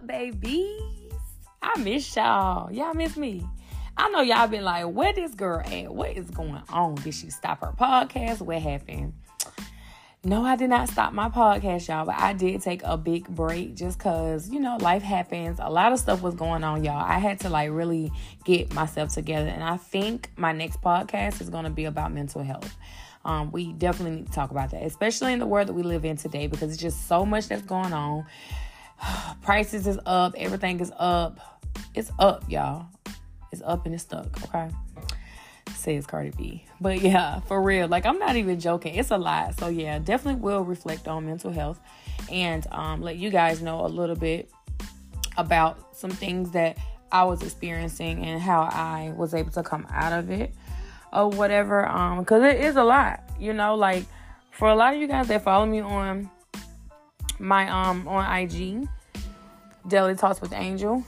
babies? I miss y'all. Y'all miss me. I know y'all been like, where this girl at? What is going on? Did she stop her podcast? What happened? No, I did not stop my podcast, y'all, but I did take a big break just because, life happens. A lot of stuff was going on, y'all. I had to really get myself together. And I think my next podcast is going to be about mental health. We definitely need to talk about that, especially in the world that we live in today, because it's just so much that's going on. Prices is up. Everything is up. It's up, y'all. It's up and it's stuck, okay? Says Cardi B. But yeah, for real. I'm not even joking. It's a lot. So yeah, definitely will reflect on mental health and let you guys know a little bit about some things that I was experiencing and how I was able to come out of it or whatever. Because it is a lot, for a lot of you guys that follow me on my on IG, Daily Talks with Angel.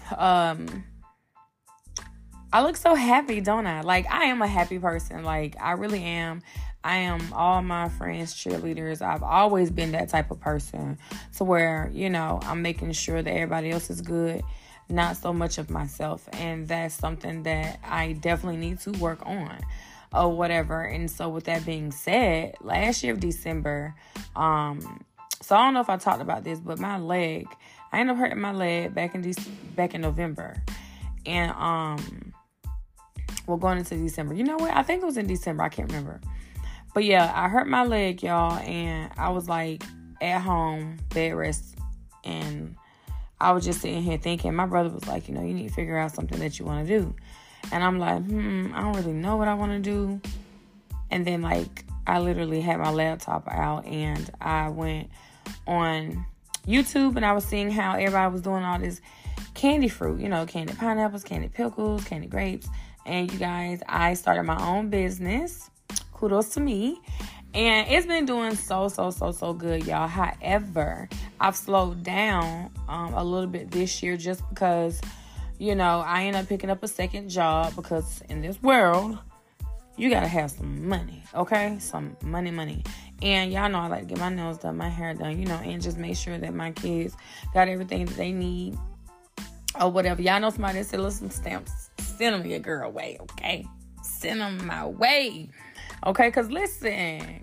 I look so happy, don't I? I am a happy person. I really am. I am all my friends' cheerleaders. I've always been that type of person to where, I'm making sure that everybody else is good, not so much of myself. And that's something that I definitely need to work on or whatever. And so with that being said, last year of December, so I don't know if I talked about this, but my leg, I ended up hurting my leg back in November. And, going into December. You know what? I think it was in December. I can't remember. But yeah, I hurt my leg, y'all. And I was at home, bed rest. And I was just sitting here thinking, my brother was like, you need to figure out something that you want to do. And I'm like, I don't really know what I want to do. And then I literally had my laptop out and I went on YouTube and I was seeing how everybody was doing all this candy fruit, candied pineapples, candied pickles, candied grapes. And you guys, I started my own business. Kudos to me. And it's been doing so good, y'all. However, I've slowed down a little bit this year just because, I ended up picking up a second job because in this world, you got to have some money, okay? Some money. And y'all know I like to get my nails done, my hair done, and just make sure that my kids got everything that they need or whatever. Y'all know somebody that said, listen, stamps. Send them your girl way, okay? Send them my way, okay? Because listen,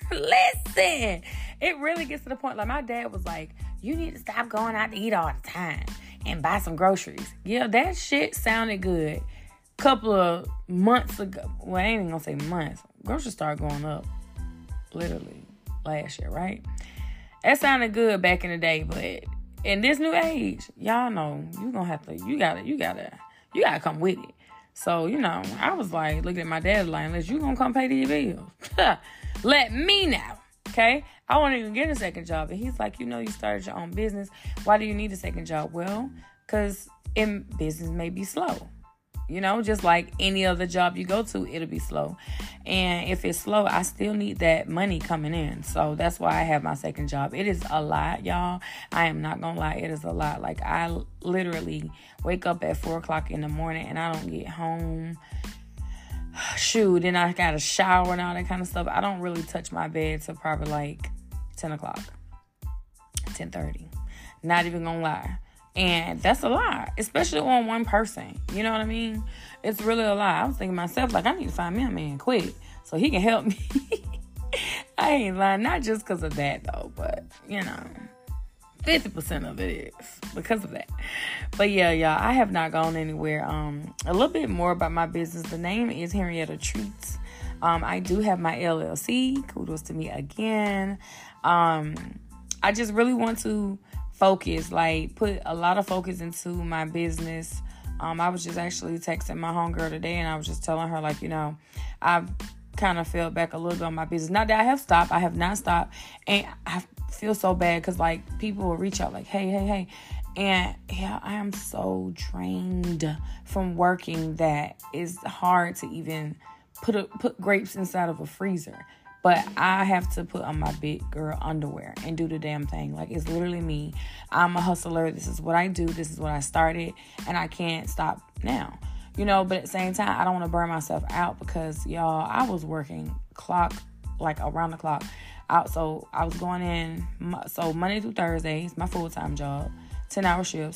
it really gets to the point. My dad was like, you need to stop going out to eat all the time and buy some groceries. Yeah, that shit sounded good. Couple of months ago, well, I ain't even gonna say months. Groceries started going up, literally, last year, right? That sounded good back in the day, but in this new age, y'all know you gonna have to, you gotta come with it. So, I was looking at my dad unless you gonna come pay these bills, let me know, okay? I won't even get a second job. And he's like, you started your own business. Why do you need a second job? Well, because business may be slow. Just like any other job you go to, it'll be slow. And if it's slow, I still need that money coming in. So that's why I have my second job. It is a lot, y'all. I am not going to lie. It is a lot. I literally wake up at 4 o'clock in the morning and I don't get home. Shoot, then I got to shower and all that kind of stuff. I don't really touch my bed till probably 10 o'clock, 10:30. Not even going to lie. And that's a lot, especially on one person. You know what I mean? It's really a lot. I was thinking to myself, I need to find me a man quick so he can help me. I ain't lying. Not just because of that, though, but, 50% of it is because of that. But, yeah, y'all, I have not gone anywhere. A little bit more about my business. The name is Henrietta Treats. I do have my LLC. Kudos to me again. I just really want to focus, put a lot of focus into my business. I was just actually texting my homegirl today and I was just telling her, I've kind of fell back a little bit on my business. Not that I have stopped. I have not stopped. And I feel so bad because, people will reach out hey. And, yeah, I am so drained from working that it's hard to even put grapes inside of a freezer. But I have to put on my big girl underwear and do the damn thing. It's literally me. I'm a hustler. This is what I do. This is what I started. And I can't stop now. But at the same time, I don't want to burn myself out because, y'all, I was working around the clock out. So I was going in. So Monday through Thursdays, my full-time job, 10-hour shifts.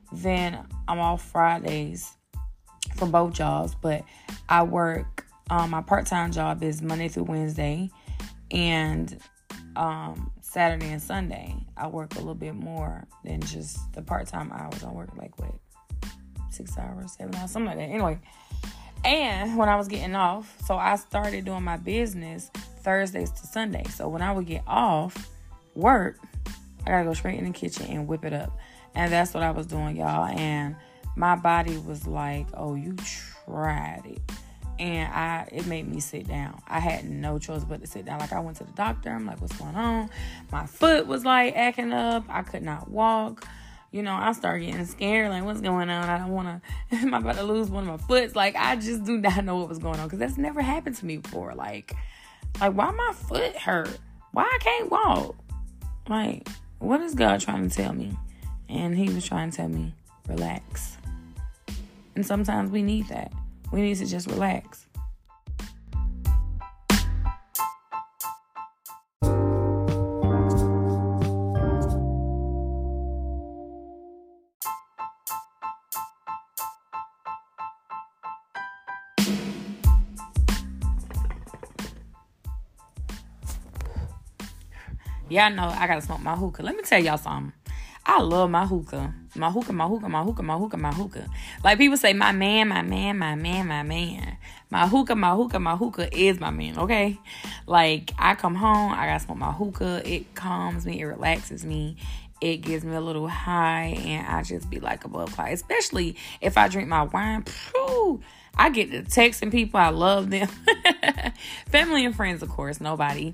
Then I'm off Fridays for both jobs, but I work, my part-time job is Monday through Wednesday, and Saturday and Sunday I work a little bit more than just the part-time hours. I work 6 hours, 7 hours, something like that. Anyway, and when I was getting off, so I started doing my business Thursdays to Sundays. So when I would get off work, I gotta go straight in the kitchen and whip it up. And that's what I was doing, y'all. And my body was like, oh, you tried it. And it made me sit down. I had no choice but to sit down. Like, I went to the doctor. I'm like, what's going on? My foot was acting up. I could not walk. I started getting scared. Like, what's going on? I don't want to, am I about to lose one of my foots? Like, I just do not know what was going on. Because that's never happened to me before. Like, why my foot hurt? Why I can't walk? Like, what is God trying to tell me? And he was trying to tell me, relax. And sometimes we need that. We need to just relax. Y'all know I gotta smoke my hookah. Let me tell y'all something. I love my hookah. My hookah. Like, people say, my man. My hookah is my man, okay? Like, I come home, I gotta smoke my hookah. It calms me, it relaxes me. It gives me a little high, and I just be like above cloud. Especially if I drink my wine. I get to texting people. I love them. Family and friends, of course. Nobody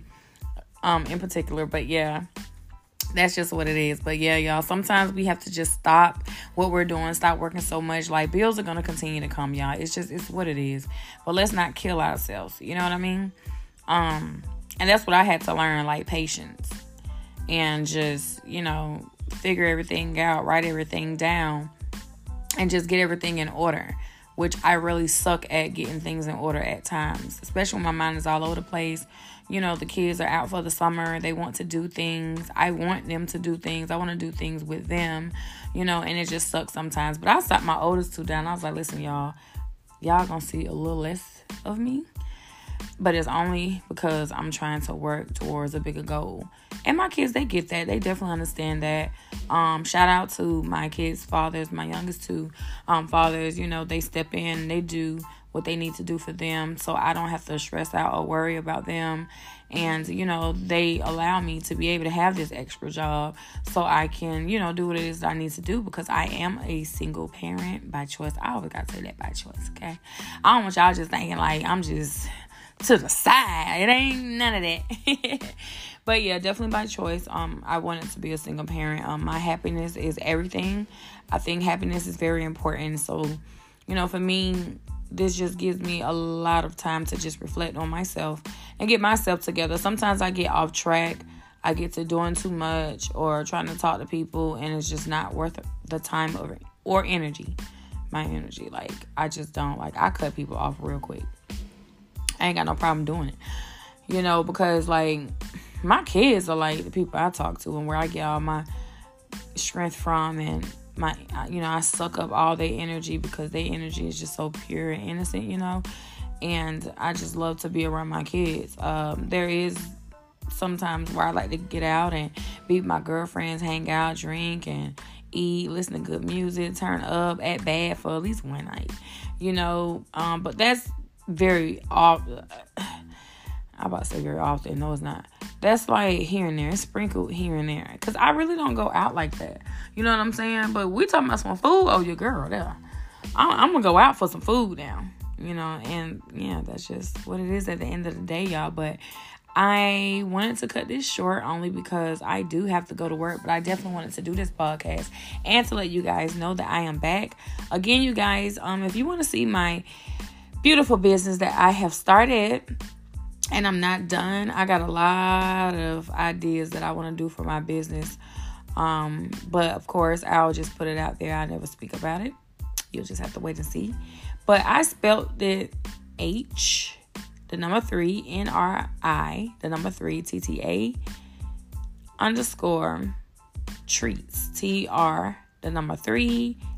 in particular. But yeah, that's just what it is. But yeah, y'all, sometimes we have to just stop what we're doing. Stop working so much. Like, bills are going to continue to come, y'all. It's what it is. But let's not kill ourselves. You know what I mean? And that's what I had to learn, like patience. And just, figure everything out, write everything down, and just get everything in order, which I really suck at getting things in order at times, especially when my mind is all over the place. The kids are out for the summer. They want to do things. I want them to do things. I want to do things with them, and it just sucks sometimes. But I sat my oldest two down. I was like, listen, y'all gonna see a little less of me. But it's only because I'm trying to work towards a bigger goal. And my kids, they get that. They definitely understand that. Shout out to my kids' fathers, my youngest two fathers. They step in, they do what they need to do for them, so I don't have to stress out or worry about them. And, they allow me to be able to have this extra job so I can, do what it is that I need to do, because I am a single parent by choice. I always got to say that, by choice, okay? I don't want y'all just thinking like I'm just to the side. It ain't none of that. But yeah, definitely by choice. I wanted to be a single parent. My happiness is everything. I think happiness is very important. So, for me, this just gives me a lot of time to just reflect on myself and get myself together. Sometimes I get off track. I get to doing too much or trying to talk to people, and it's just not worth the time or energy. My energy. Like, I just don't. Like, I cut people off real quick. I ain't got no problem doing it. Because, like, my kids are, like, the people I talk to and where I get all my strength from, and I suck up all their energy because their energy is just so pure and innocent, and I just love to be around my kids. There is sometimes where I like to get out and be with my girlfriends, hang out, drink, and eat, listen to good music, turn up, act bad for at least one night, but that's very often. I'm about to say very often. No, it's not. That's like here and there. It's sprinkled here and there. Because I really don't go out like that. You know what I'm saying? But we talking about some food. Oh, your girl there. I'm going to go out for some food now. And yeah, that's just what it is at the end of the day, y'all. But I wanted to cut this short only because I do have to go to work. But I definitely wanted to do this podcast and to let you guys know that I am back. Again, you guys, if you want to see my beautiful business that I have started, and I'm not done. I got a lot of ideas that I want to do for my business. But of course, I'll just put it out there. I never speak about it. You'll just have to wait and see. But I spelled it H, the number 3, NRI, the number 3, TTA, _ treats, TR, the number 3,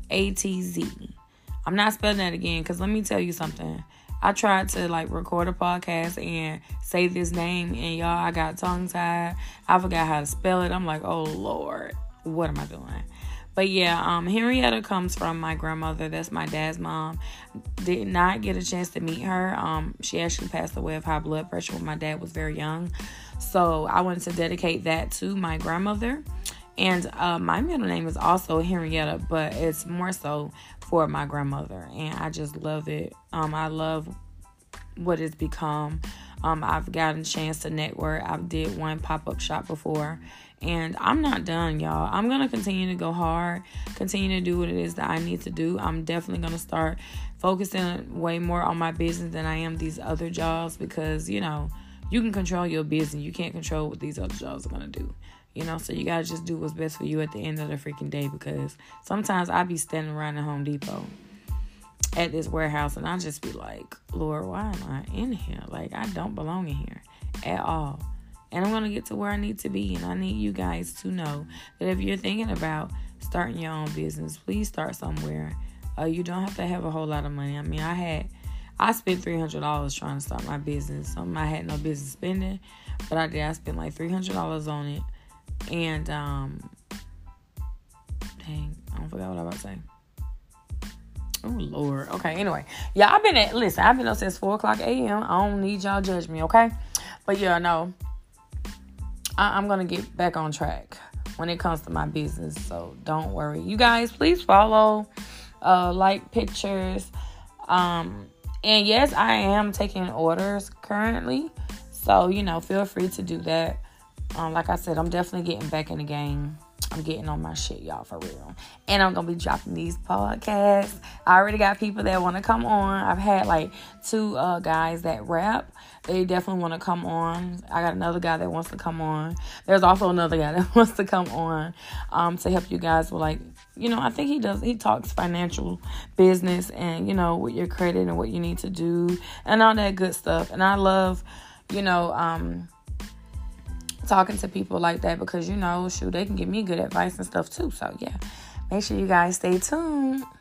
ATZ. I'm not spelling that again because let me tell you something. I tried to record a podcast and say this name, and y'all, I got tongue tied. I forgot how to spell it. I'm like, oh Lord, what am I doing? But yeah, Henrietta comes from my grandmother. That's my dad's mom. Did not get a chance to meet her. She actually passed away of high blood pressure when my dad was very young. So I wanted to dedicate that to my grandmother. And my middle name is also Henrietta, but it's more so for my grandmother. And I just love it. I love what it's become. I've gotten a chance to network. I did one pop-up shop before. And I'm not done, y'all. I'm going to continue to go hard, continue to do what it is that I need to do. I'm definitely going to start focusing way more on my business than I am these other jobs because, you can control your business. You can't control what these other jobs are going to do. So you got to just do what's best for you at the end of the freaking day because sometimes I be standing around the Home Depot at this warehouse and I just be like, Lord, why am I in here? I don't belong in here at all. And I'm going to get to where I need to be. And I need you guys to know that if you're thinking about starting your own business, please start somewhere. You don't have to have a whole lot of money. I mean, I spent $300 trying to start my business. Something I had no business spending. But I did. I spent $300 on it. And, dang, I forgot what I was about to say. Oh, Lord. Okay, anyway. Yeah, I've been up since 4 o'clock a.m. I don't need y'all judge me, okay? But yeah, no. I'm going to get back on track when it comes to my business. So don't worry. You guys, please follow, like pictures. And yes, I am taking orders currently. So, feel free to do that. Like I said, I'm definitely getting back in the game. I'm getting on my shit, y'all, for real. And I'm going to be dropping these podcasts. I already got people that want to come on. I've had 2 guys that rap. They definitely want to come on. I got another guy that wants to come on. There's also another guy that wants to come on to help you guys with I think he talks financial business and, with your credit and what you need to do and all that good stuff. And I love, talking to people like that because, they can give me good advice and stuff too. So, yeah, make sure you guys stay tuned.